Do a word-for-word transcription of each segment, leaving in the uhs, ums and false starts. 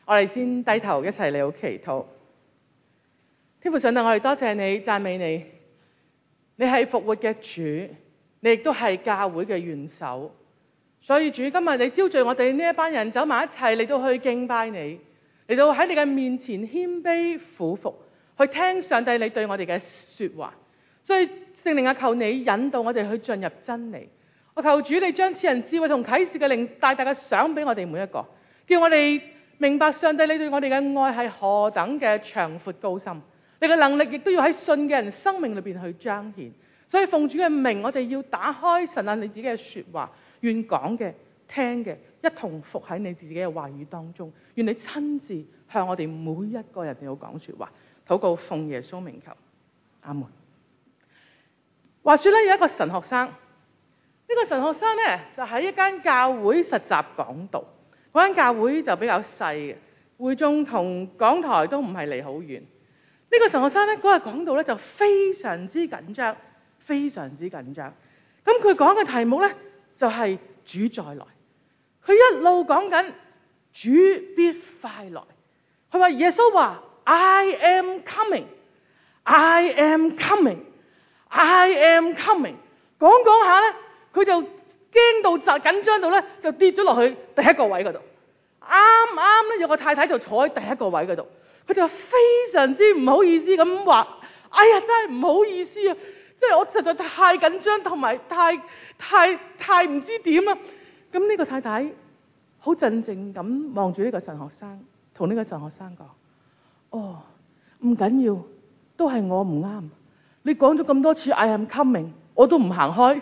我哋先低頭一齊嚟到祈禱。天父上帝，我哋多謝你，讚美你。你係復活嘅主，你亦都係教會嘅元首。所以主，今日你召聚我哋呢一班人走埋一齊嚟到去敬拜你，嚟到喺你嘅面前謙卑俯伏，去聽上帝你對我哋嘅說話。所以聖靈啊，求你引導我哋去進入真理。我求主你將賜人智慧同啟示嘅靈大大嘅賞俾我哋每一個，叫我哋明白上帝你對我哋嘅愛係何等嘅長闊高深。你嘅能力亦都要喺信嘅人生命裏邊去彰顯。所以奉主嘅名，我哋要打開神啊你自己嘅說話，願講嘅聽嘅一同服喺你自己嘅話語當中。願你親自向我哋每一個人嚟到講說話。禱告奉耶穌名求，阿門。話說咧，有一個神學生，呢、這個神學生咧就喺一間教會實習講道。嗰間教會就比較細嘅，會眾同講台都唔係離好遠。呢、這個神學生咧嗰日講道咧就非常之緊張，非常之緊張。咁佢講嘅題目咧就係、是、主再來。佢一路講緊主必快來。佢話耶穌話 I am coming, I am coming, I am coming。講講下咧，佢就驚到就緊張到咧就跌咗落去第一個位嗰度。啱啱咧有個太太就坐喺第一個位嗰度。佢就非常之唔好意思咁話：哎呀，真係唔好意思啊！即係我實在太緊張，同埋太太太唔知點啦。咁呢個太太好鎮靜咁望住呢個神學生，同呢個神學生講：哦，唔緊要，都係我唔啱。你講咗咁多次 I am coming， 我都唔行開。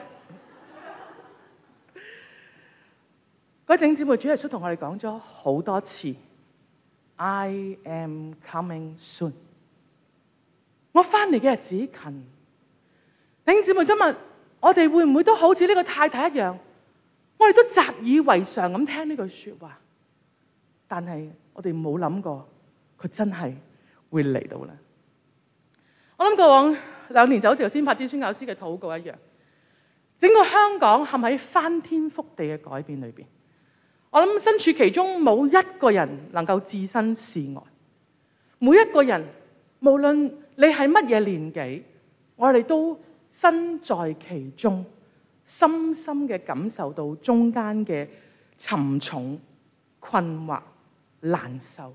嗰位弟兄姊妹，主耶穌同我哋講咗好多次。I am coming soon。我翻嚟嘅日子近。弟兄姊妹，今日我哋會唔會都好似呢個太太一樣，我哋都習以為常咁聽呢句說話，但係我哋冇諗過佢真係會嚟到啦。我諗過往兩年就好似頭先柏芝宣教師嘅禱告一樣，整個香港陷喺翻天覆地嘅改變裏邊。我諗身處其中，冇一個人能夠置身事外。每一個人，無論你係乜嘢年紀，我哋都身在其中，深深嘅感受到中間嘅沉重、困惑、難受。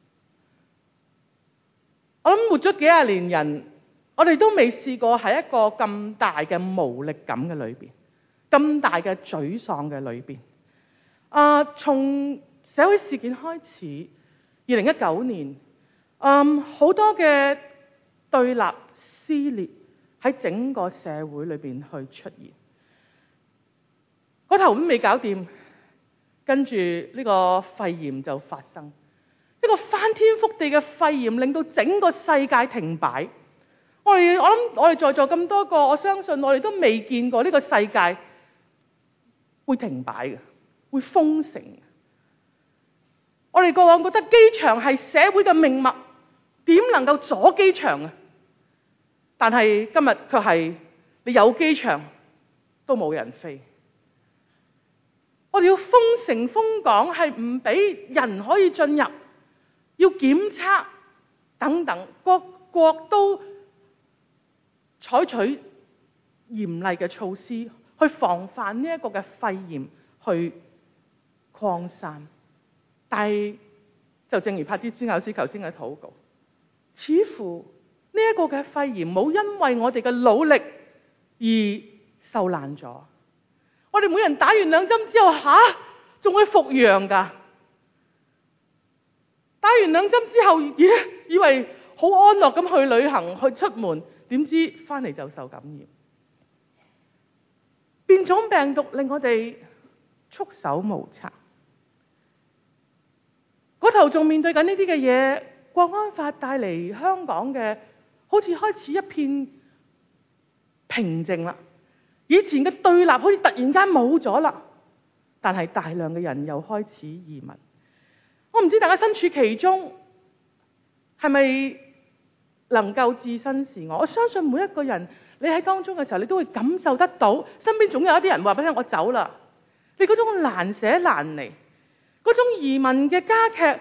我諗活咗幾廿年人，我哋都未試過喺一個咁大嘅無力感嘅裏邊，咁大嘅沮喪嘅裏邊。啊！從社會事件開始，二零一九年，嗯，好多嘅對立撕裂喺整個社會裏邊去出現。嗰頭都未搞掂，跟住呢個肺炎就發生，一個翻天覆地嘅肺炎令到整個世界停擺。我哋我諗我哋在座咁多個，我相信我哋都未見過呢個世界會停擺嘅。會封城。我哋過往覺得機場係社會嘅命脈，點能夠阻機場啊？但係今日卻係你有機場都冇人飛。我哋要封城封港，係唔俾人可以進入，要檢測等等，各國都採取嚴厲嘅措施去防範呢一個嘅肺炎去擴散。但係就正如柏芝宣教師頭先嘅禱告，似乎呢一個嘅肺炎冇因為我哋嘅努力而受難咗。我哋每人打完兩針之後，吓仲會復陽噶？打完兩針之後，咦，以為好安樂咁去旅行去出門，點知翻嚟就受感染。變種病毒令我哋束手無策。嗰頭仲面對緊呢啲嘅嘢，國安法帶嚟香港嘅好似開始一片平靜啦。以前嘅對立好似突然間冇咗啦，但係大量嘅人又開始移民。我唔知大家身處其中係咪能夠置身事外？我相信每一個人，你喺當中嘅時候，你都會感受得到，身邊總有一啲人話俾你聽：我走啦。你嗰種難捨難離，嗰種移民嘅加劇，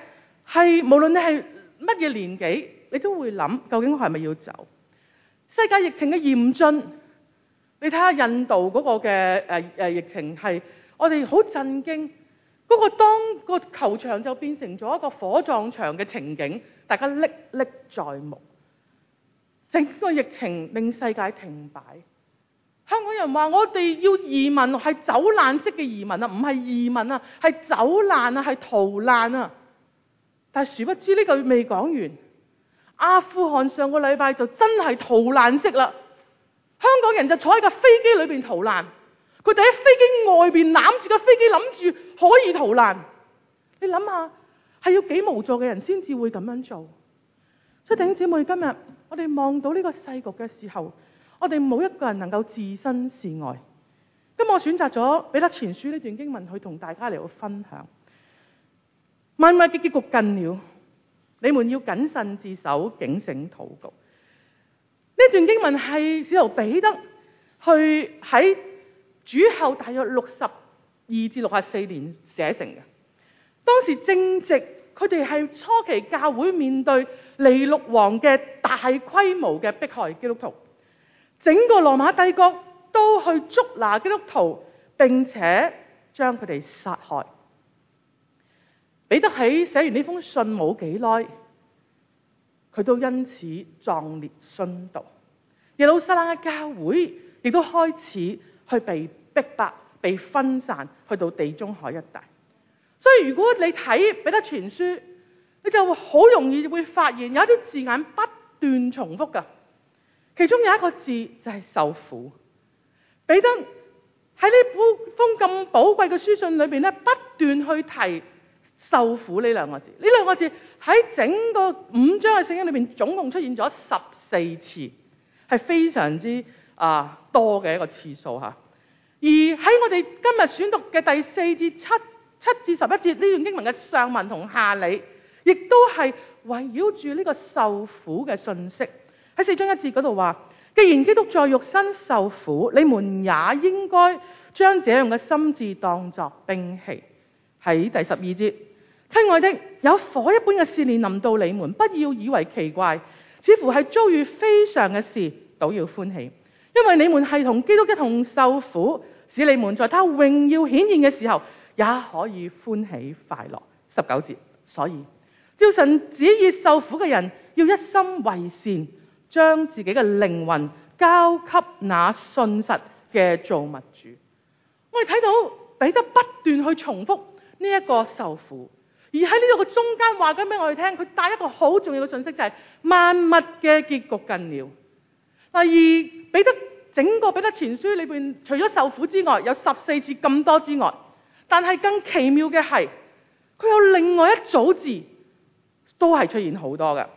係無論你係乜嘢年紀，你都會諗究竟我係咪要走？世界疫情嘅嚴峻，你睇下印度嗰個嘅誒誒疫情係我哋好震驚。嗰個當個球場就變成咗一個火葬場嘅情景，大家歷歷在目。整個疫情令世界停擺。香港人話我哋要移民係走難式嘅移民啊，唔係移民啊，係走難啊，係逃難啊。但係殊不知呢句未講完，阿富汗上個禮拜就真係逃難式啦。香港人就坐喺架飛機裏邊逃難，佢哋喺飛機外邊攬住架飛機，諗住可以逃難。你諗下，係要幾無助嘅人先至會咁樣做？所以弟兄姊妹，今日我哋望到呢個世局嘅時候，我哋冇一個人能夠置身事外。咁我選擇咗彼得前書呢段經文去同大家嚟到分享。萬物嘅結局近了，你們要謹慎自守，警醒禱告。呢段經文係使徒彼得去喺主後大約六十二至六十四年寫成嘅。當時正值佢哋係初期教會面對尼祿王嘅大規模嘅迫害基督徒，整個羅馬帝國都去捉拿基督徒，並且將佢哋殺害。彼得喺寫完呢封信冇幾耐，佢都因此壯烈殉道。耶路撒冷嘅教會亦都開始去被逼迫、被分散去到地中海一帶。所以如果你睇彼得前書，你就好容易會發現有一啲字眼不斷重複㗎。其中有一個字就係受苦。彼得喺呢封咁寶貴嘅書信裏邊咧，不斷去提受苦呢兩個字。呢兩個字喺整個五章嘅聖經裏邊總共出現咗十四次，係非常之啊多嘅一個次數嚇。而喺我哋今日選讀嘅第四至七七至十一節呢段經文嘅上文同下理，亦都係圍繞住呢個受苦嘅信息。喺四章一節嗰度話，既然基督在肉身受苦，你們也應該將這樣嘅心志當作兵器。喺第十二節，親愛的，有火一般嘅試煉臨到你們，不要以為奇怪，似乎係遭遇非常嘅事，倒要歡喜，因為你們係同基督一同受苦，使你們在他榮耀顯現嘅時候也可以歡喜快樂。十九節，所以照神旨意受苦嘅人，要一心為善，將自己嘅靈魂交給那信實嘅造物主。我哋睇到彼得不斷去重複呢一個受苦，而喺呢度嘅中間話緊俾我哋聽，佢帶一個好重要嘅信息，就係萬物嘅結局近了。第二，彼得整個彼得前書裏邊，除咗受苦之外，有十四次咁多之外，但係更奇妙嘅係，佢有另外一組字都係出現好多嘅。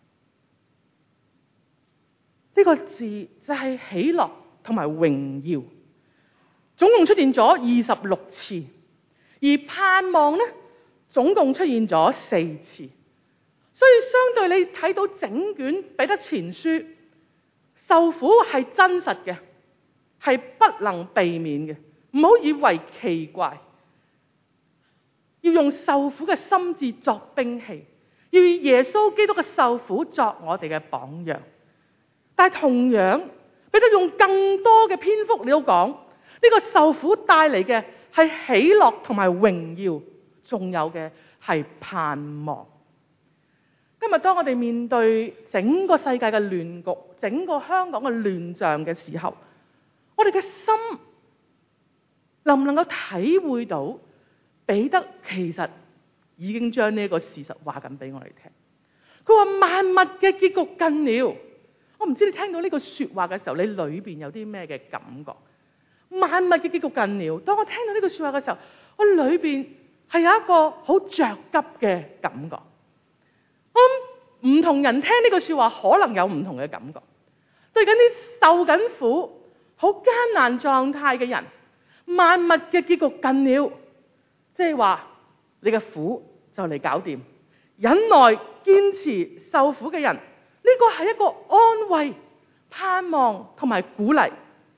呢個字就係喜樂同埋榮耀，總共出現咗二十六次。而盼望呢，總共出現咗四次。所以相對你睇到整卷彼得前書，受苦係真實嘅，係不能避免嘅。唔好以為奇怪，要用受苦嘅心志作兵器，要以耶穌基督嘅受苦作我哋嘅榜樣。但係同樣，彼得用更多嘅篇幅嚟到講呢個受苦帶嚟嘅係喜樂同埋榮耀，仲有嘅係盼望。今日當我哋面對整個世界嘅亂局，整個香港嘅亂象嘅時候，我哋嘅心能唔能夠體會到彼得其實已經將呢個事實話緊俾我哋聽？佢話萬物嘅結局近了。我唔知你聽到呢句說話嘅時候，你裏邊有啲咩嘅感覺？萬物嘅結局近了。當我聽到呢句說話嘅時候，我裏邊係有一個好着急嘅感覺。我諗唔同人聽呢句說話，可能有唔同嘅感覺。對緊啲受緊苦、好艱難狀態嘅人，萬物嘅結局近了，即係話你嘅苦就嚟搞掂。忍耐、堅持、受苦嘅人，呢個係一個安慰、盼望同埋鼓勵。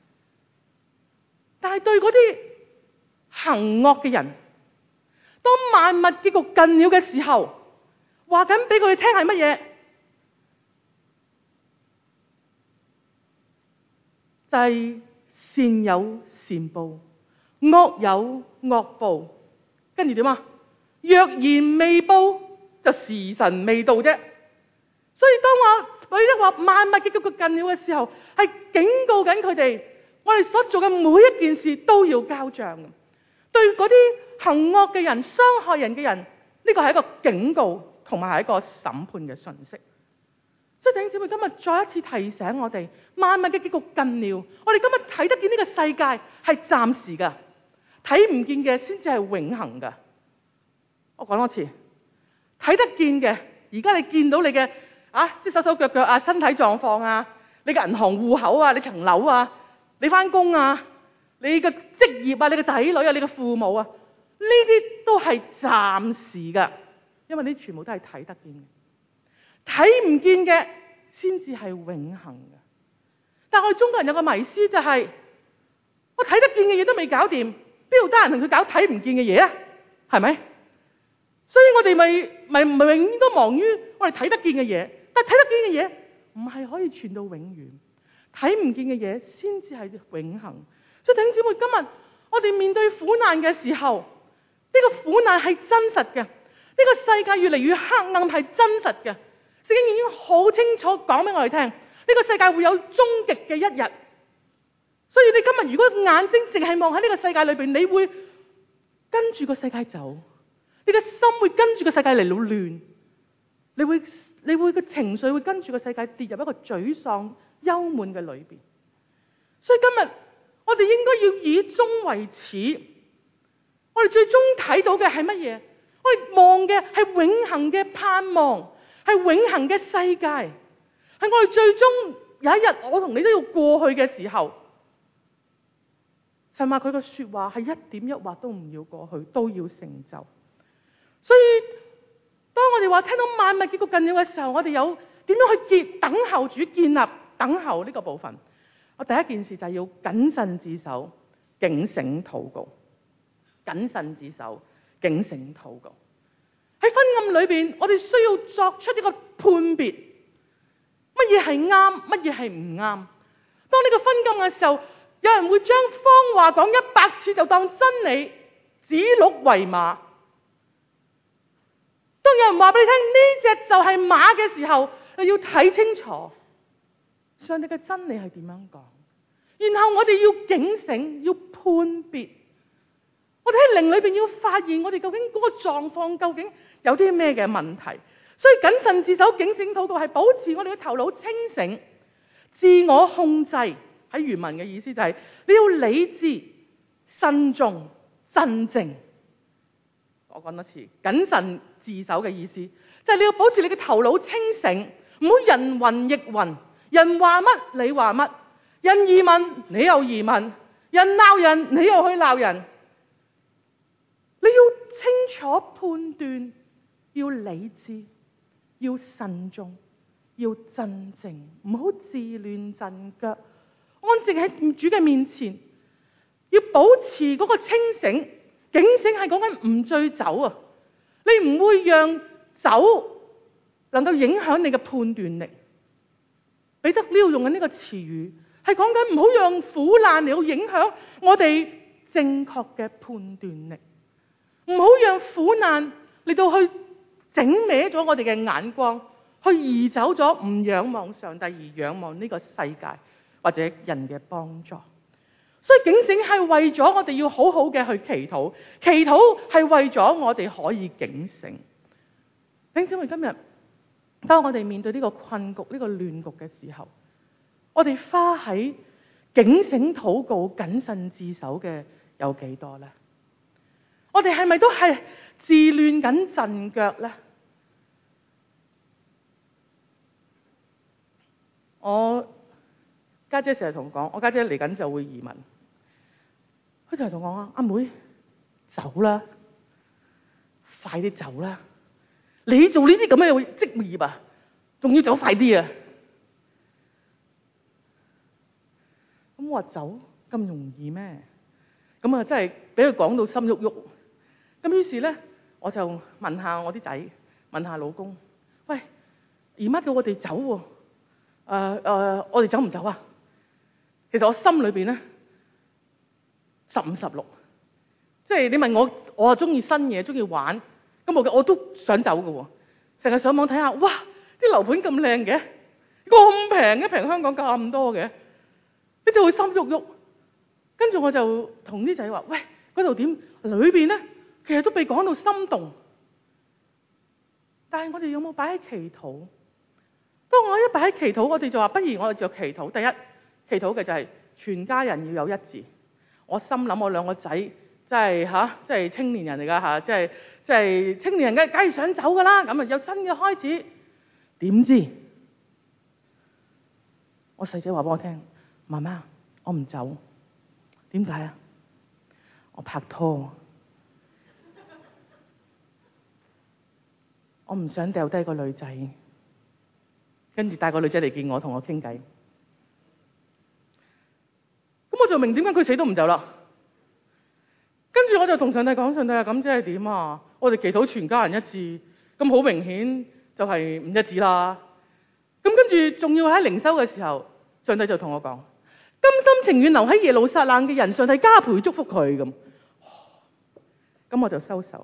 但係對嗰啲行惡嘅人，當萬物結局近了嘅時候， 話緊俾佢哋聽係乜嘢？就係善有善報，惡有惡報。跟住點啊？若然未報，就時辰未到啫。所以當我佢哋話萬物結局近了嘅時候，係警告緊佢哋，我哋所做嘅每一件事都要交賬嘅。對嗰啲行惡嘅人、傷害人嘅人，呢個係一個警告，同埋係一個審判嘅訊息。所以弟兄姊妹，今日再一次提醒我哋，萬物嘅結局近了。我哋今日睇得見呢個世界係暫時㗎，睇唔見嘅先至係永恆㗎。我講多次，睇得見嘅，而家你見到你嘅啊，即係手手腳腳啊、身體狀況啊、你嘅銀行戶口啊、你層樓啊、你返工啊、你嘅職業啊、你嘅仔女啊、你嘅父母啊，呢啲都係暫時㗎，因為呢全部都係睇得見嘅。睇唔見嘅先至係永恆嘅。但係我哋中國人有個迷思就係、是，我睇得見嘅嘢都未搞掂，邊度得閒同佢搞睇唔見嘅嘢啊？係咪？所以我哋咪咪唔係永遠都忙於我哋睇得見嘅嘢，但係睇得見嘅嘢唔係可以傳到永遠，睇唔見嘅嘢先至係永恆。所以弟兄姊妹，今日我哋面對苦難嘅時候，呢、這個苦難係真實嘅，呢、這個世界越嚟越黑暗係真實嘅。聖經已經好清楚講俾我哋聽，呢、這個世界會有終極嘅一日。所以你今日如果眼睛淨係望喺呢個世界裏邊，你會跟住個世界走，你嘅心會跟住個世界嚟到亂，你會你會個情緒會跟住個世界跌入一個沮喪、憂悶嘅裏邊。所以今日我哋應該要以終為始，我哋最終睇到嘅係乜嘢？我哋望嘅係永恆嘅盼望。係永恆嘅世界，係我哋最終有一日我同你都要過去嘅時候，神話佢嘅說話係一點一劃都唔要過去，都要成就。所以當我哋話聽到萬物結局近了嘅時候，我哋有點樣去結等候主建立等候呢個部分？我第一件事就係要謹慎自守，警醒禱告。謹慎自守，警醒禱告。喺昏暗裏邊，我哋需要作出一個判別，乜嘢係啱，乜嘢係唔啱。當呢個昏暗嘅時候，有人會將謊話講一百次就當真理，指鹿為馬。當有人話俾你聽呢隻就係馬嘅時候，你要睇清楚上帝嘅真理係點樣講，然後我哋要警醒，要判別。我哋喺靈裏邊要發現我哋究竟嗰個狀況究竟有啲咩嘅問題。所以謹慎自守、警醒禱告係保持我哋嘅頭腦清醒、自我控制。喺原文嘅意思就係你要理智、慎重、鎮靜。我講多次，謹慎自守嘅意思就係你要保持你嘅頭腦清醒，唔好人云亦云，人話乜你話乜，人疑問你又疑問，人鬧人你又去鬧人。你要清楚判斷，要理智，要慎重，要鎮靜，唔好自亂陣腳。安靜喺主嘅面前，要保持嗰個清醒。警醒係講緊唔醉酒啊！你唔會讓酒能夠影響你嘅判斷力。彼得呢度用緊呢個詞語，係講緊唔好讓苦難嚟到影響我哋正確嘅判斷力。唔好讓苦難嚟到去整歪咗我哋嘅眼光，去移走咗唔仰望上帝而仰望呢個世界或者人嘅幫助。所以警醒係為咗我哋要好好嘅去祈禱，祈禱係為咗我哋可以警醒。弟兄姊妹，今日當我哋面對呢個困局、呢個亂局嘅時候，我哋花喺警醒禱告、謹慎自守嘅有幾多呢？我哋係咪都係自亂緊陣腳呢？我家姐成日同我講，我家姐嚟緊就會移民，佢就係同我講啊，阿妹走啦，快啲走啦！你做呢啲咁嘅職業啊，仲要走快啲啊！咁我話走咁容易咩？咁啊，真係俾佢講到心喐喐。咁於是咧，我就問下我啲仔， 問下老公，喂，姨媽叫我哋走喎、啊，誒、呃、誒、呃，我哋走唔走啊？其實我心裏邊咧十五十六，即係你問我，我啊中意新嘢，中意玩，咁我我都想走嘅喎，成日上網睇下，哇，啲樓盤咁靚嘅，咁平嘅，平香港咁多嘅，你就會心喐喐。跟住我就同啲仔話，喂，嗰度點？裏邊咧其實都被講到心動，但係我哋有冇擺喺祈禱？當我一擺喺祈禱，我哋就話不如我哋就祈禱。第一，祈禱嘅就係全家人要有一致。我心諗我兩個仔即係吓，即係青年人嚟噶吓，即係即係青年人嘅，梗係想走噶啦。咁啊有新嘅開始，點知我細仔話俾我聽，媽媽，我唔走。點解啊？我拍拖，我唔想掉低個女仔，跟住帶個女仔嚟見我，同我傾偈。咁我就明點解佢死都唔走啦。跟住我就同上帝講，上帝啊，咁即係點啊？我哋祈禱全家人一致，咁好明顯就係唔一致啦。咁跟住仲要喺靈修嘅時候，上帝就同我講，甘心情願留喺耶路撒冷嘅人，上帝加倍祝福佢咁。咁我就收手。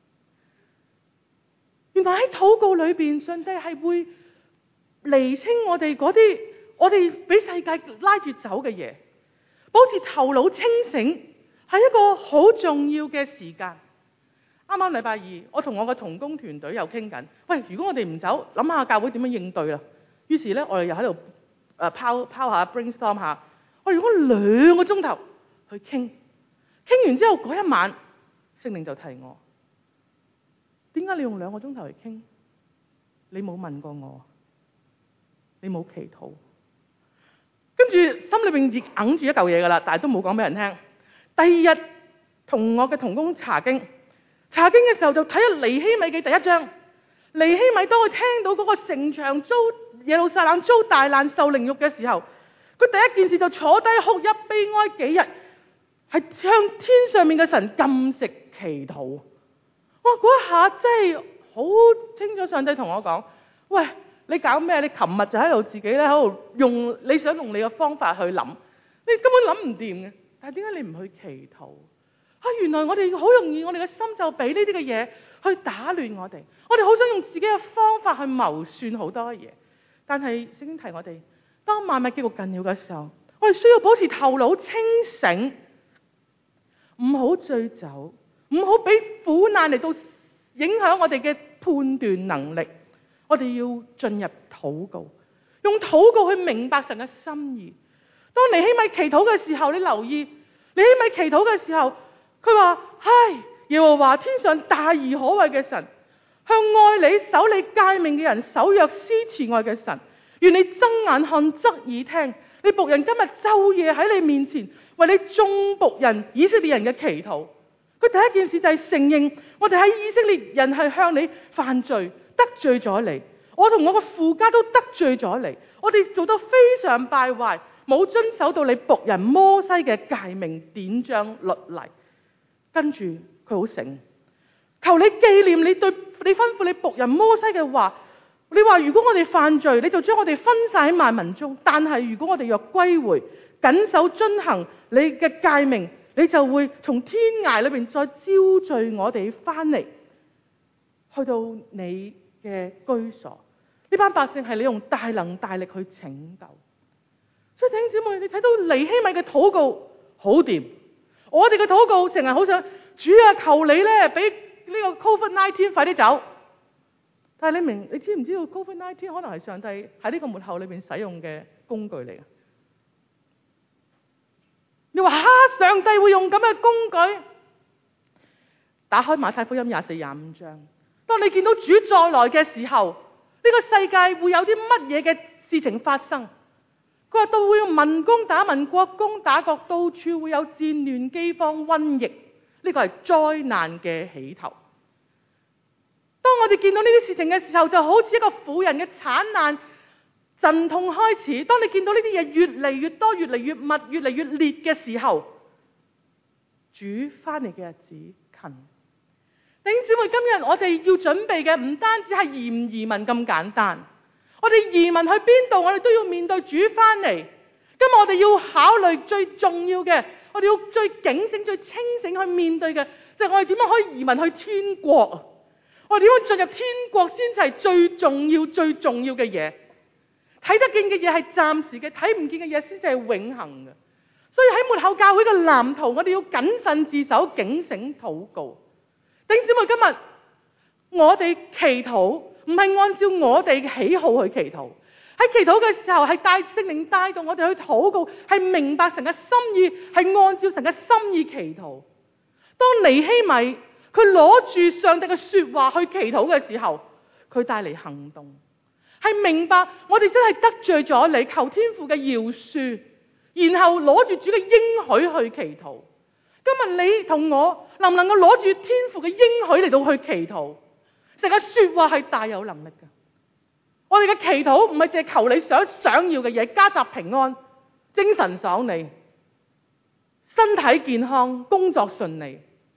原來喺禱告裏邊，上帝係會釐清我哋嗰啲我哋俾世界拉住走嘅嘢，保持頭腦清醒，係一個好重要嘅時間。啱啱禮拜二，我同我嘅同工團隊又傾緊，喂，如果我哋唔走，諗下教會點樣應對啦。於是咧，我哋又喺度誒拋拋下 brainstorm 下，我用咗兩個鐘頭去傾，傾完之後嗰一晚，聖靈就提我，點解你用兩個鐘頭去傾？你冇問過我，你冇祈禱，跟住心裏邊已揞住一嚿嘢噶啦，但係都冇講俾人聽。第二日同我嘅同工查經，查經嘅時候就睇咗尼希米嘅第一章。尼希米當佢聽到嗰個城牆遭耶路撒冷遭大難受凌辱嘅時候，佢第一件事就坐低哭泣悲哀幾日，係向天上面嘅神禁食祈禱。哇！嗰一下真係好清楚，上帝同我講，喂，你搞咩？你琴日就喺度自己咧喺度用你想用你嘅方法去諗，你根本諗唔掂嘅。但係點解你唔去祈禱？啊！原來我哋好容易，我哋嘅心就俾呢啲嘅嘢去打亂我哋。我哋好想用自己嘅方法去謀算好多嘢，但係聖經提我哋，當萬物結局近了嘅時候，我哋需要保持頭腦清醒，唔好醉酒，唔好俾苦難嚟到影響我哋嘅判斷能力。我哋要進入禱告，用禱告去明白神嘅心意。當尼希米祈禱嘅時候，你留意尼希米祈禱嘅時候，佢話：唉，耶和華天上大而可畏嘅神，向愛你守你誡命嘅人守約施慈愛嘅神，願你睜眼看側耳聽，你僕人今日晝夜喺你面前為你眾僕人以色列人嘅祈禱。佢第一件事就係承認我哋喺以色列人係向你犯罪，得罪咗你，我同我個父家都得罪咗你，我哋做得非常敗壞，冇遵守到你僕人摩西嘅誡命典章律例。跟住佢好醒，求你紀念你對你吩咐你僕人摩西嘅話。你話如果我哋犯罪，你就將我哋分散喺萬民中；但係如果我哋若歸回，謹守遵行你嘅誡命，你就會從天涯裏邊再招聚我哋翻嚟，去到你嘅居所。呢班百姓係你用大能大力去拯救。所以弟兄姊妹，你睇到尼希米嘅禱告好掂。我哋嘅禱告成日好想主啊，求你咧俾呢個 covid 十九 快啲走。但係你明，你知唔知道 covid 十九 可能係上帝喺呢個末後裏邊使用嘅工具嚟嘅？你話哈，上帝會用咁嘅工具？打開馬太福音廿四廿五章，當你見到主再來嘅時候，呢個世界會有啲乜嘢嘅事情發生？佢話到會用民攻打民，國攻打國，到處會有戰亂、饑荒、瘟疫。呢個係災難嘅起頭。當我哋見到呢啲事情嘅時候，就好似一個婦人嘅產難陣痛開始。當你見到呢啲嘢越嚟越多、越嚟越密、越嚟越烈嘅時候，主翻嚟嘅日子近。 弟兄姊妹，今日我哋要準備嘅唔單止係移唔移民咁簡單，我哋移民去邊度，我哋都要面對主翻嚟。今日我哋要考慮最重要嘅，我哋要最警醒、最清醒去面對嘅，就係我哋點樣可以移民去天國。我哋點樣進入天國先至係最重要、最重要嘅嘢。睇得見嘅嘢係暫時嘅，睇唔見嘅嘢先至係永恆嘅。所以喺末後教會嘅藍圖，我哋要謹慎自守、警醒禱告。弟兄姊妹，今日我哋祈禱唔係按照我哋嘅喜好去祈禱，喺祈禱嘅時候係帶聖靈帶動我哋去禱告，係明白神嘅心意，係按照神嘅心意祈禱。當尼希米佢攞住上帝嘅說話去祈禱嘅時候，佢帶嚟行動，係明白我哋真係得罪咗你，求天父嘅饒恕，然後攞住主嘅應許去祈禱。今日你同我能唔能夠攞住天父嘅應許嚟到去祈禱？成個說話係大有能力嘅。我哋嘅祈禱唔係淨係求你想想要嘅嘢，家宅平安、精神爽利、身體健康、工作順利。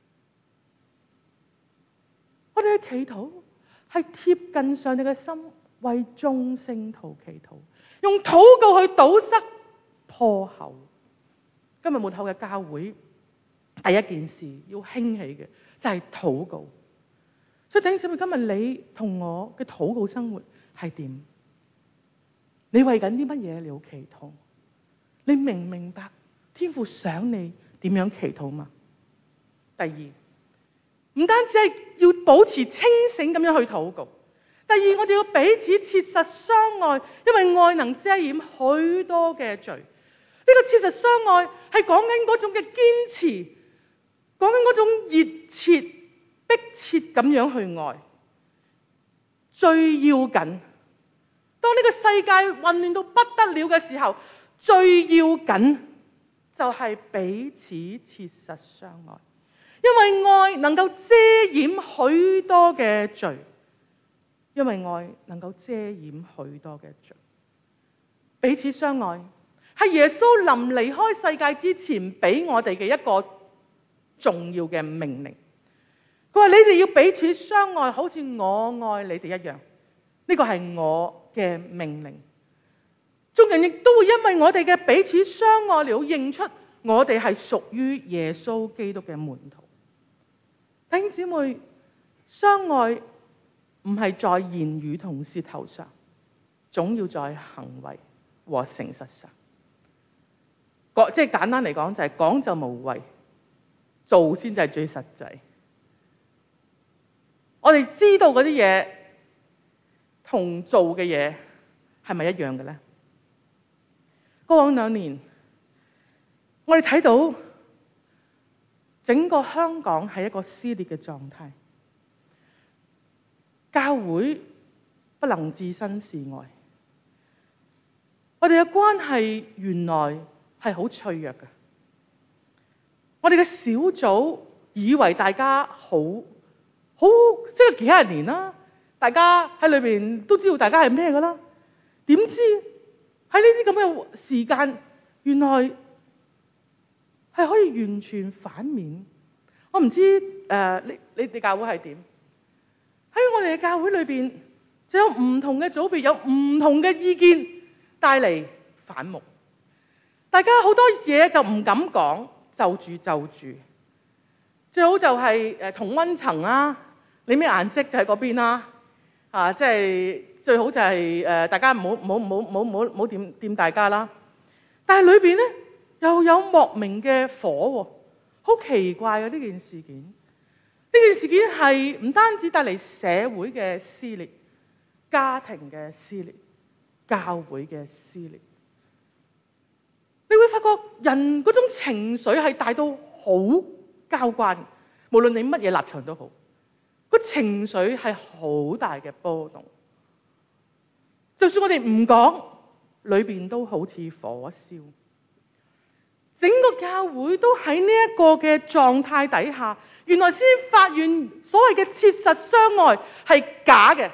我哋嘅祈禱係貼近上帝嘅心，為眾聖徒祈禱，用禱告去堵塞破口。今日末後嘅教會第一件事要興起嘅就係禱告。所以弟兄姊妹，今日你同我嘅禱告生活係點？你為緊啲乜嘢你要祈禱？你明唔明白天父想你點樣祈禱嘛？第二，唔單止係要保持清醒咁樣去禱告，第二，我哋要彼此切實相愛，因為愛能遮掩許多嘅罪。呢個切實相愛係講緊嗰種嘅堅持，講緊嗰種熱切、迫切咁樣去愛。最要緊，當呢個世界混亂到不得了嘅時候，最要緊就係彼此切實相愛，因為愛能夠遮掩許多嘅罪，因為愛能夠遮掩許多嘅罪。彼此相愛係耶穌臨離開世界之前俾我哋嘅一個重要嘅命令。佢話：你哋要彼此相愛，好似我愛你哋一樣。呢個係我嘅命令。眾人亦都會因為我哋嘅彼此相愛了，認出我哋係屬於耶穌基督嘅門徒。弟兄姊妹，相愛唔係在言語同舌頭上，總要在行為和誠實上。即係簡單嚟講，就係講就無謂，做先至係最實際。我哋知道嗰啲嘢同做嘅嘢係咪一樣嘅咧？過往兩年，我哋睇到整個香港係一個撕裂嘅狀態，教會不能置身事外。我哋嘅關係原來係好脆弱嘅。我哋嘅小組以為大家好好，即係幾廿年啦，大家喺裏邊都知道大家係咩㗎啦。點知喺呢啲咁嘅時間，原來係可以完全反面。我唔知誒、呃，你你哋教會係點？喺我哋嘅教會裏邊，就有唔同嘅組別，有唔同嘅意見帶嚟反目。大家好多嘢就唔敢講，就住就住。最好就係誒同溫層啦，你咩顏色就喺嗰邊啦，啊，即係最好就係誒大家唔好唔好唔好唔好唔好唔好掂掂大家啦。但係裏邊咧又有莫名嘅火，好奇怪嘅呢件事件。呢件事件係唔單止帶嚟社會嘅撕裂、家庭嘅撕裂、教會嘅撕裂。你會發覺人嗰種情緒係大到好交關，無論你乜嘢立場都好，個情緒係好大嘅波動。就算我哋唔講，裏邊都好似火燒。整個教會都喺呢一個嘅狀態底下，原來先發現所謂嘅切實相愛係假嘅。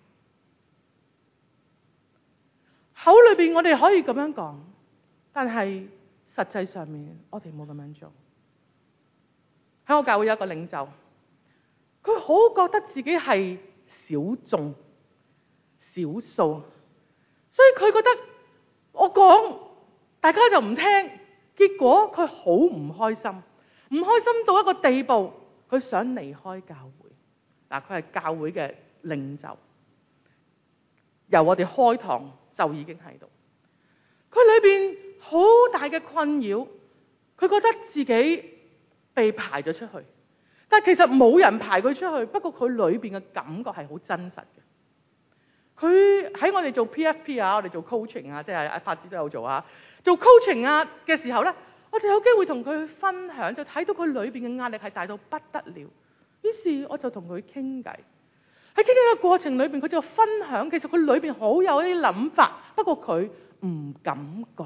口裏邊我哋可以咁樣講，但係實際上面我哋冇咁樣做。喺我教會有一個領袖，佢佢好覺得自己係小眾、少數，所以佢覺得我講大家就唔聽，結果佢好唔開心，唔開心到一個地步，佢想離開教會。嗱，佢係教會嘅領袖，由我哋開堂就已經喺度。佢裏邊好大嘅困擾，佢覺得自己被排咗出去，但其實冇人排佢出去，不過佢裏邊嘅感覺係好真實嘅。佢喺我哋做 P F P 啊，我哋做 coaching 啊，即係阿發子都有做啊，做 coaching 啊嘅時候呢，我哋有機會同佢去分享，就睇到佢裏邊嘅壓力係大到不得了。於是我就同佢傾偈，喺傾偈嘅過程裏邊，佢就分享，其實佢裏邊好有啲諗法，不過佢唔敢講。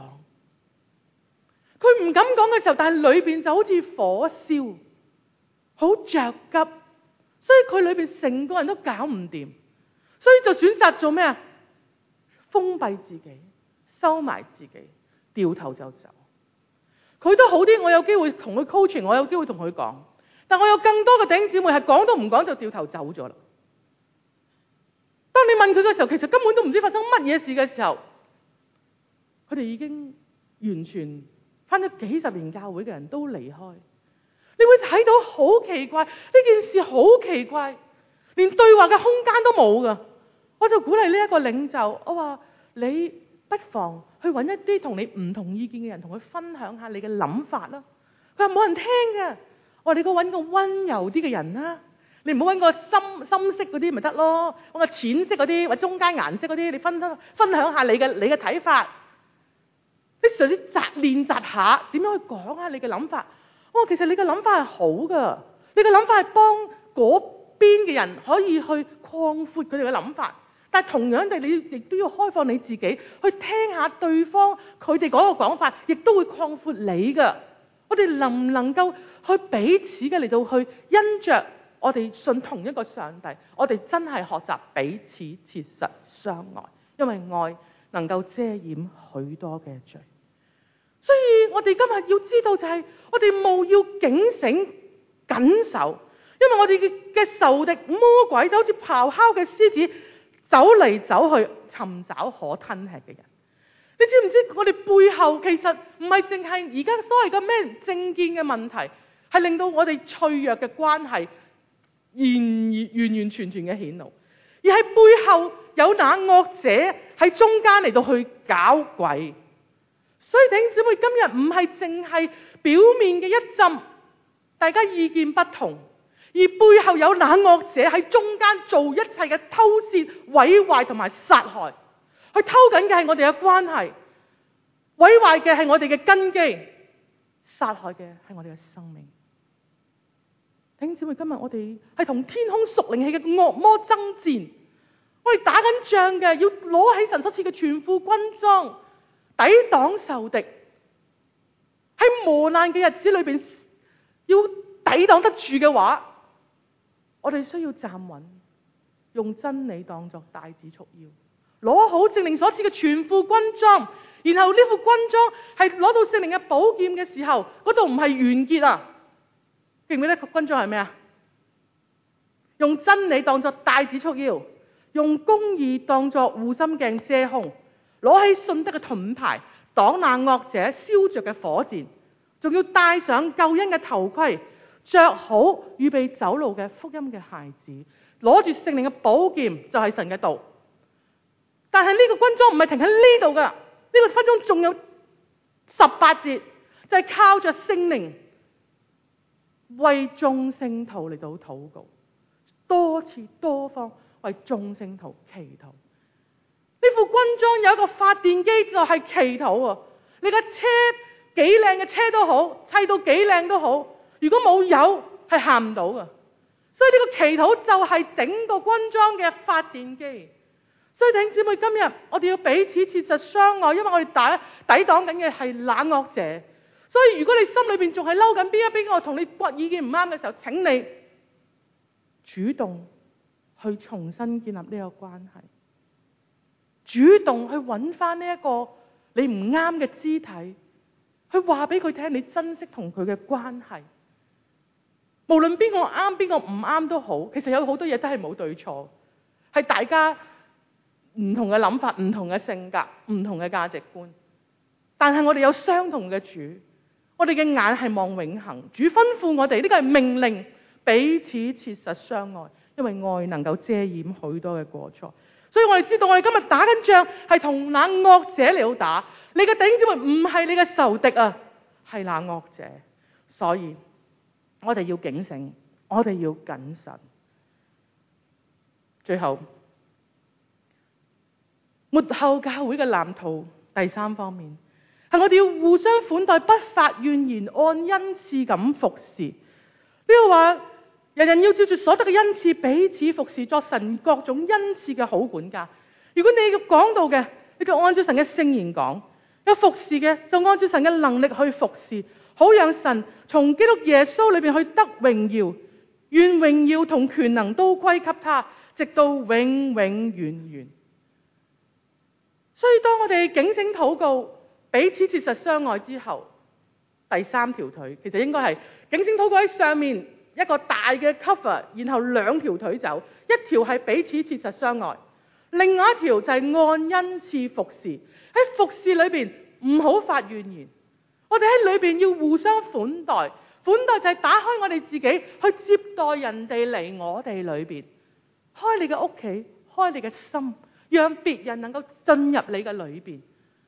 佢唔敢講嘅時候，但係裏邊就好似火燒，好着急，所以佢裏邊成個人都搞唔掂，所以就選擇做咩啊？封閉自己，收埋自己，掉頭就走。佢都好啲，我有機會同佢 coaching， 我有機會同佢講，但我有更多嘅弟兄姊妹係講都唔講就掉頭走咗啦。當你問佢嘅時候，其實根本都唔知發生乜嘢事嘅時候，佢哋已經完全返咗幾十年教會嘅人都離開。你會睇到好奇怪，呢件事好奇怪，連對話嘅空間都冇噶。我就鼓勵呢一個領袖，我話你不妨去揾一啲同你唔同意見嘅人，同佢分享下你嘅諗法啦。佢話冇人聽嘅，我話你個揾個溫柔啲嘅人啦，你唔好揾個深深色嗰啲咪得咯，揾個淺色嗰啲或者中間顏色嗰啲，你分分享下你嘅你嘅睇法。你嘗試習練習下點樣去講下你嘅諗法。我話其實你嘅諗法係好噶，你嘅諗法係幫嗰邊嘅人可以去擴闊佢哋嘅諗法，但係同樣地，你亦都要開放你自己去聽下對方佢哋嗰個講法，亦都會擴闊你噶。我哋能唔能夠去彼此嘅嚟到去因着我哋信同一個上帝，我哋真係學習彼此切實相愛，因為愛能夠遮掩許多嘅罪。所以我哋今日要知道就係，我哋務要警醒謹守，因為我哋嘅仇敵魔鬼就好似咆哮嘅獅子，走嚟走去尋找可吞吃嘅人。你知唔知我哋背後其實唔係淨係而家所謂嘅咩政見嘅問題，係令到我哋脆弱嘅關係完完完全全嘅顯露，而係背後有那惡者喺中間嚟到去搞鬼。所以弟兄姊妹，今日唔係淨係表面嘅一陣，大家意見不同，而背後有那惡者喺中間做一切嘅偷竊、毀壞同埋殺害。佢偷緊嘅係我哋嘅關係，毀壞嘅係我哋嘅根基，殺害嘅係我哋嘅生命。弟兄姊妹，今日我哋係同天空屬靈氣嘅惡魔爭戰，我哋打緊仗嘅，要攞起神所賜嘅全副軍裝，抵擋仇敵。喺磨難嘅日子裏邊，要抵擋得住嘅話，我哋需要站穩，用真理當作帶子束腰，攞好聖靈所賜嘅全副軍裝。然後呢副軍裝係攞到聖靈嘅寶劍嘅時候，嗰度唔係完結啊！記唔記得軍裝係咩啊？用真理當作帶子束腰，用公義當作護心鏡遮胸，攞起信德嘅盾牌擋那惡者燒着嘅火箭，仲要戴上救恩嘅頭盔，着好預備走路嘅福音嘅鞋子，攞住聖靈嘅寶劍就係神嘅道。但係呢個軍裝唔係停喺呢度噶，呢、這個軍裝仲有十八節，就係、是、靠着聖靈為眾聖徒嚟到禱告，多次多方為眾聖徒祈禱。呢副軍裝有一個發電機，就係祈禱啊！你架車幾靚嘅車都好，砌到幾靚都好，如果冇油係行唔到噶。所以呢個祈禱就係整個軍裝嘅發電機。所以弟兄姊妹，今日我哋要彼此切實相愛，因為我哋打抵擋緊嘅係那惡者。所以如果你心裏邊仲係嬲緊邊一邊個同你骨意見唔啱嘅時候，請你主動去重新建立呢個關係，主動去揾翻呢一個你唔啱嘅肢體，去話俾佢聽你珍惜同佢嘅關係。 無論邊個啱邊個唔啱都好，其實有好多嘢真係冇對錯，係大家唔同嘅諗法、唔同嘅性格、唔同嘅價值觀。但係我哋有相同嘅主，我哋嘅眼係望永恆。主吩咐我哋，呢個係命令，彼此切實相愛，因為愛能夠遮掩許多嘅過錯。所以我哋知道，我哋今日打緊仗係同那惡者嚟打。你嘅弟兄姊妹唔係你嘅仇敵啊，係那惡者。所以我哋要警醒，我哋要謹慎。最後，末後教會嘅藍圖第三方面係我哋要互相款待，不發怨言，按恩賜咁服侍。呢個話，人人要照住所得嘅恩賜彼此服侍，作神各種恩賜嘅好管家。如果你要講到嘅，你就按照神嘅聖言講；有服侍嘅，就按照神嘅能力去服侍，好讓神從基督耶穌裏邊去得榮耀。願榮耀同權能都歸給他，直到永永遠遠。所以當我哋警醒禱告，彼此切實相愛之後，第三條腿其實應該係警醒禱告喺上面一個大嘅 cover， 然後兩條腿走，一條係彼此切實相愛，另外一條就係按恩賜服侍。喺服侍裏邊唔好發怨言，我哋喺裏邊要互相款待。款待就係打開我哋自己去接待人哋嚟我哋裏邊，開你嘅屋企，開你嘅心，讓別人能夠進入你嘅裏邊。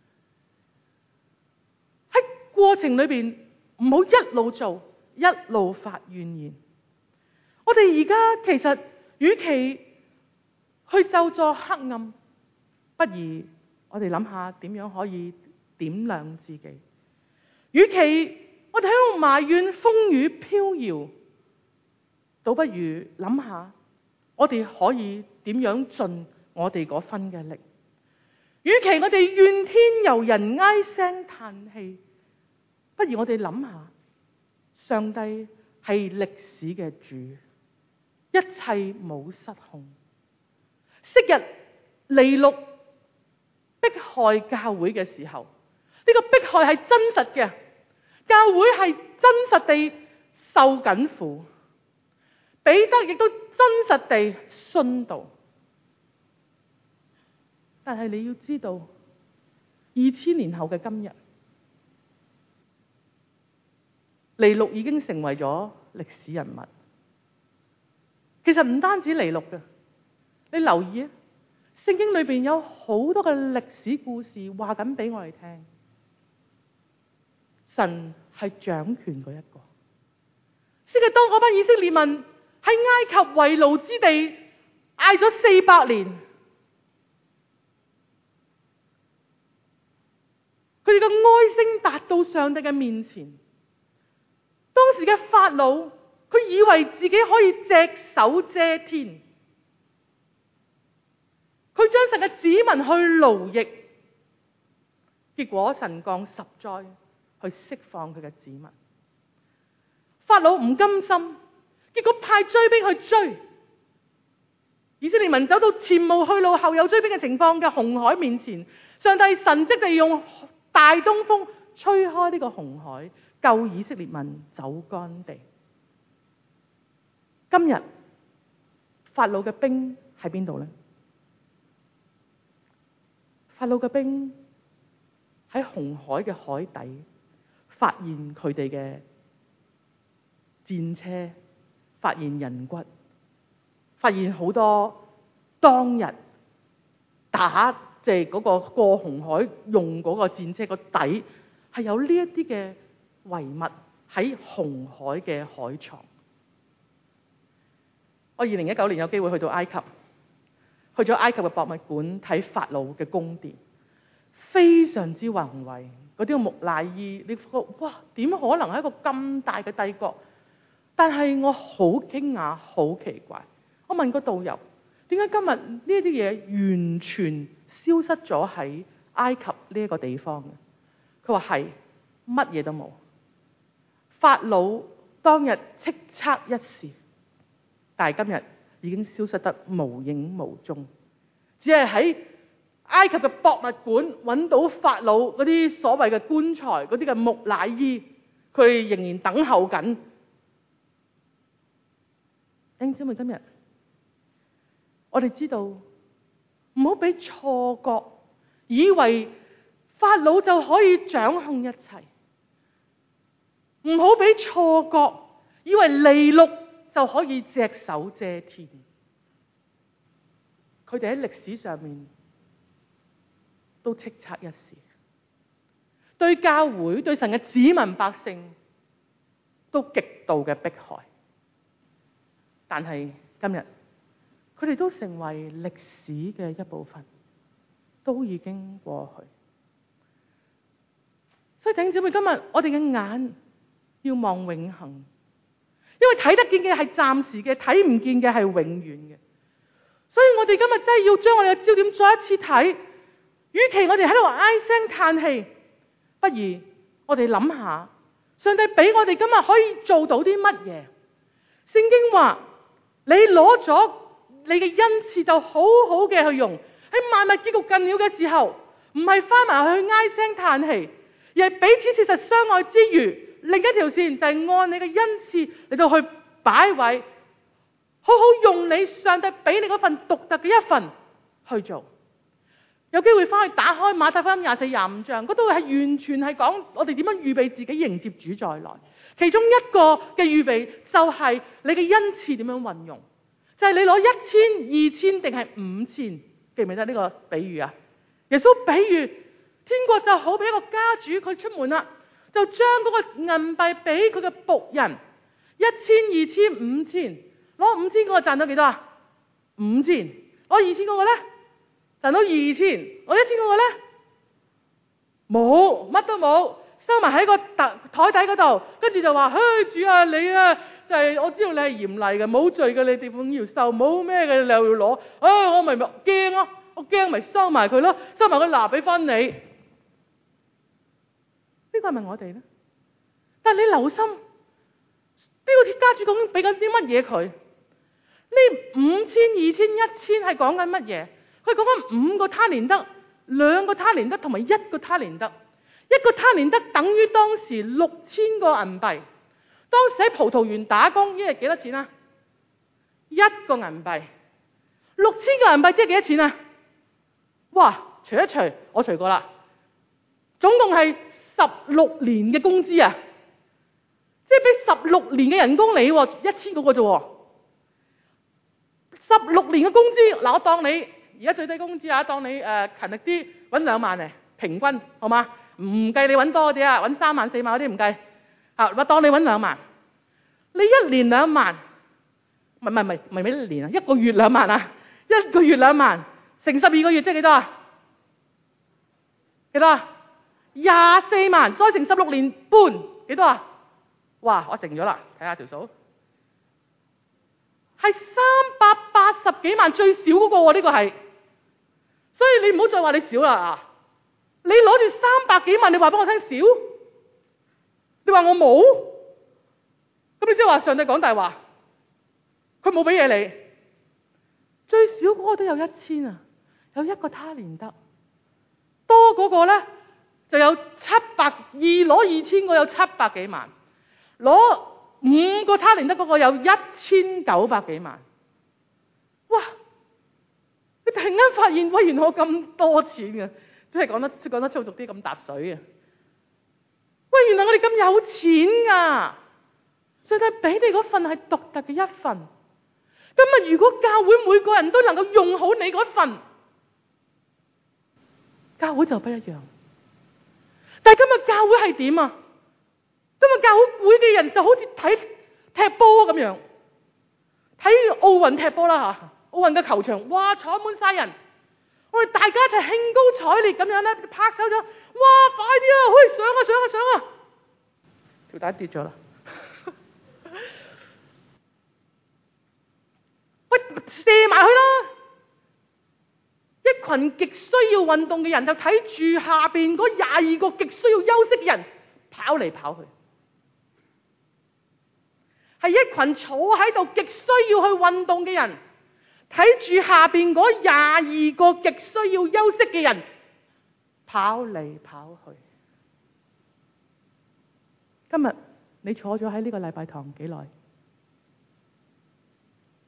喺過程裏邊唔好一路做一路發怨言。我哋而家其實與其去咒詛黑暗，不如我哋諗下點樣可以點亮自己。與其我哋喺度埋怨風雨飄搖，倒不如諗下我哋可以點樣盡我哋嗰分嘅力。與其我哋怨天尤人唉聲嘆氣，不如我哋諗下上帝係歷史嘅主，一切冇失控。昔日尼祿迫害教會嘅時候，呢個迫害係真實嘅，教會係真實地受緊苦，彼得亦都真實地殉道。但係你要知道，二千年後嘅今日，尼祿已經成為咗歷史人物。其實唔單止尼祿嘅，你留意啊，聖經裏邊有好多嘅歷史故事話緊俾我哋聽。神係掌權嗰一個，先係當嗰班以色列民喺埃及為奴之地嗌咗四百年，佢哋嘅哀聲達到上帝嘅面前。當時嘅法老，佢以為自己可以隻手遮天，佢將神嘅子民去奴役，結果神降十災去釋放佢嘅子民。法老唔甘心，結果派追兵去追。以色列民走到前無去路、後有追兵嘅情況嘅紅海面前，上帝神蹟地用大東風吹開呢個紅海，救以色列民走乾地。今日法老嘅兵喺邊度呢？法老嘅兵喺紅海嘅海底發現佢哋嘅戰車，發現人骨，發現好多當日打即係嗰個過紅海用嗰個戰車個底係有呢一啲嘅遺物喺紅海嘅海床。我二零一九年有機會去到埃及，去咗埃及嘅博物館睇法老嘅宮殿，非常之宏偉。嗰啲木乃伊，你覺得哇，點可能係一個咁大嘅帝國？但係我好驚訝，好奇怪。我問個導遊，點解今日呢啲嘢完全消失咗喺埃及呢一個地方嘅？佢話係乜嘢都冇。法老當日叱咤一時，但係今日已經消失得無影無蹤，只係喺埃及嘅博物館揾到法老嗰啲所謂嘅棺材，嗰啲嘅木乃伊，佢仍然等候緊弟兄姊妹，今日我哋知道唔好俾錯覺，以為法老就可以掌控一切；唔好俾錯覺，以為尼祿就可以隻手遮天。佢哋喺歷史上面都叱咤一時，對教會、對神嘅子民百姓都極度嘅迫害。但係今日佢哋都成為歷史嘅一部分，都已經過去。所以弟兄姊妹，今日我哋嘅眼要望永恆，因為睇得見嘅係暫時嘅，睇唔見嘅係永遠嘅。所以我哋今日真係要將我哋嘅焦點再一次睇，與其我哋喺度唉聲嘆氣，不如我哋諗下上帝俾我哋今日可以做到啲乜嘢。聖經話你攞咗你嘅恩賜就好好嘅去用，喺萬物結局近了嘅時候，唔係翻埋去唉聲嘆氣，而係彼此切實相愛之餘，另一條線就係按你嘅恩賜嚟到去擺位，好好用你上帝俾你嗰份獨特嘅一份去做。有機會翻去打開馬太福音廿四廿五章，嗰度係完全係講我哋點樣預備自己迎接主再來。其中一個嘅預備就係你嘅恩賜點樣運用，就係、是、你攞一千、二千定係五千，記唔記得呢個比喻啊？耶穌比喻天國就好比一個家主，佢出門啦，就將嗰個銀幣俾佢嘅僕人，一千、二千、五千，攞五千嗰個賺到幾多啊？五千，攞二千嗰個咧賺到二千，攞一千嗰個咧冇，乜都冇。收埋喺個台底嗰度，跟住就話：嘿，主啊，你啊，就係、是、我知道你係嚴厲嘅，冇罪嘅，你點樣要收？冇咩嘅，你又要攞？唉、哎，我咪咪驚咯，我驚咪收埋佢咯，收埋佢拿俾翻你。呢、這個係咪我哋咧？但係你留心，呢、這個家主究竟俾緊啲乜嘢佢？呢五千、二千、一千係講緊乜嘢？佢講緊五個他連得、兩個他連得同埋一個他連得。一個他連得等於當時六千個銀幣。當時喺葡萄園打工，一日幾多錢啊？一個銀幣，六千個銀幣即係幾多錢啊？哇！除一除，我除過啦，總共係十六年嘅工資啊！即係俾十六年嘅人工你，一千個個啫。十六年嘅工資，嗱，我當你而家最低工資啊，當你誒、呃、勤力啲搵兩萬嚟，平均好嘛？唔計你揾多啲啊，揾三萬四萬嗰啲唔計，啊，我當你揾兩萬，你一年兩萬，唔係唔係唔係一年啊，一個月兩萬啊，一個月兩萬，乘十二個月即係幾多啊？幾多啊？廿四萬，再乘十六年半，幾多啊？哇，我乘咗啦，睇下條數，係三百八十幾萬，最少嗰個喎，呢個係，所以你唔好再話你少啦啊！你攞住三百幾萬，你話俾我聽少？你話我冇？咁你即係話上帝講大話？佢冇俾嘢你？最少嗰個都有一千啊，有一個他連得，多嗰個咧就有七百二，攞二千個有七百幾萬，攞五個他連得嗰個有一千九百幾萬。哇！你突然間發現，喂，原來我咁多錢嘅。即係講得講得粗俗啲，咁搭水啊！喂，原來我哋咁有錢噶，上帝俾你嗰份係獨特嘅一份。今日如果教會每個人都能夠用好你嗰份，教會就不一樣。但係今日教會係點啊？今日教會嘅人就好似睇踢波咁樣，睇奧運踢波啦吓，奧運嘅球場，哇，坐滿晒人。我哋大家一齊興高采烈咁樣咧，拍手咗，哇！快啲啊，去上啊上啊上啊！條帶跌咗啦，喂，射埋去啦！一群極需要運動嘅人就睇住下邊嗰廿二個極需要休息嘅人跑嚟跑去，係一群坐喺度極需要去運動嘅人。睇住下邊嗰廿二個極需要休息嘅人跑嚟跑去。今日你坐咗喺呢個禮拜堂幾耐？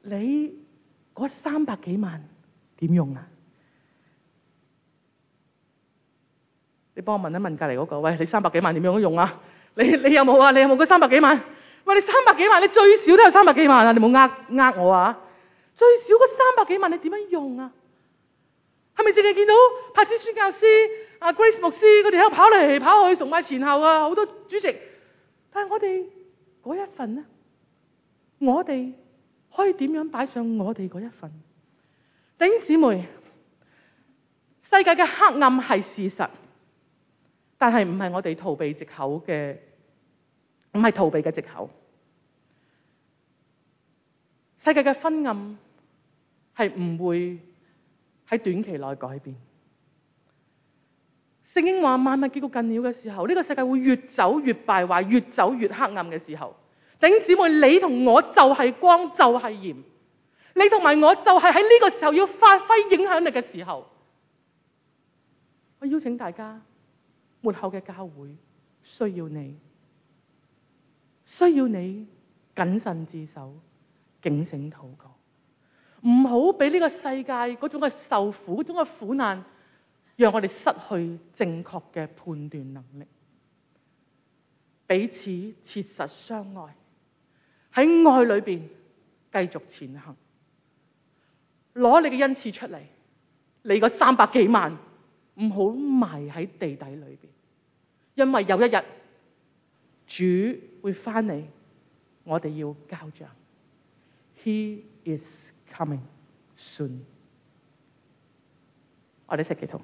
你嗰三百幾萬點用啊？你幫我問一問隔離嗰個，喂，你三百幾萬點樣用啊？你你有冇啊？你有冇嗰三百幾萬？喂，你三百幾萬，你最少都有三百幾萬啊！你冇呃呃我啊！最少嗰三百幾萬你點樣用啊？係咪淨係見到柏芝宣教師、阿 Grace 牧師佢哋喺度跑嚟跑去崇拜前後啊，好多主席，但係我哋嗰一份呢？我哋可以點樣擺上我哋嗰一份？弟兄姊妹，世界嘅黑暗係事實，但係唔係我哋逃避藉口嘅，唔係逃避嘅藉口。世界嘅昏暗係唔會喺短期內改變。聖經話萬物結局近了嘅時候，呢個世界會越走越敗壞，越走越黑暗嘅時候，弟兄姊妹，你同我就係光，就係鹽。你同埋我就係喺呢個時候要發揮影響力嘅時候。我邀請大家，末後嘅教會需要你，需要你謹慎自守，警醒禱告，唔好俾呢個世界嗰種嘅受苦、嗰種嘅苦難，讓我哋失去正確嘅判斷能力。彼此切實相愛，喺愛裏邊繼續前行。攞你嘅恩賜出嚟，你嗰三百幾萬唔好埋喺地底裏邊，因為有一日主會翻嚟，我哋要交賬。He is coming soon。我哋一齊祈禱。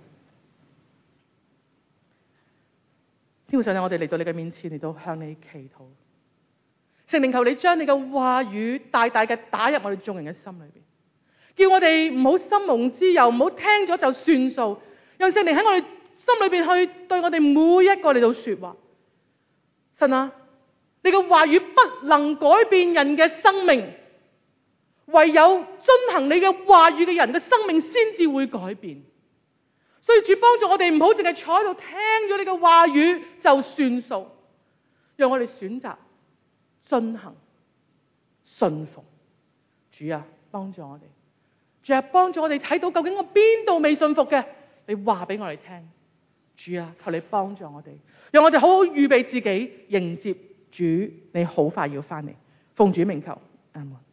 天父上帝，我哋嚟到你嘅面前，嚟到向你祈禱。聖靈，求你將你嘅話語大大嘅打入我哋眾人嘅心裏邊，叫我哋唔好心蒙脂油，唔好聽咗就算數，讓聖靈喺我哋心裏邊去對我哋每一個嚟到說話。神啊，你嘅話語不能改變人嘅生命，唯有遵行你嘅話語嘅人嘅生命先至會改變。所以主幫助我哋唔好淨係坐喺度聽咗你嘅話語就算數，讓我哋選擇遵行信服。主啊，幫助我哋，主啊，幫助我哋睇到究竟我邊度未信服嘅，你話俾我哋聽。主啊，求你幫助我哋，讓我哋好好預備自己迎接主，你好快要翻嚟。奉主名求，阿門。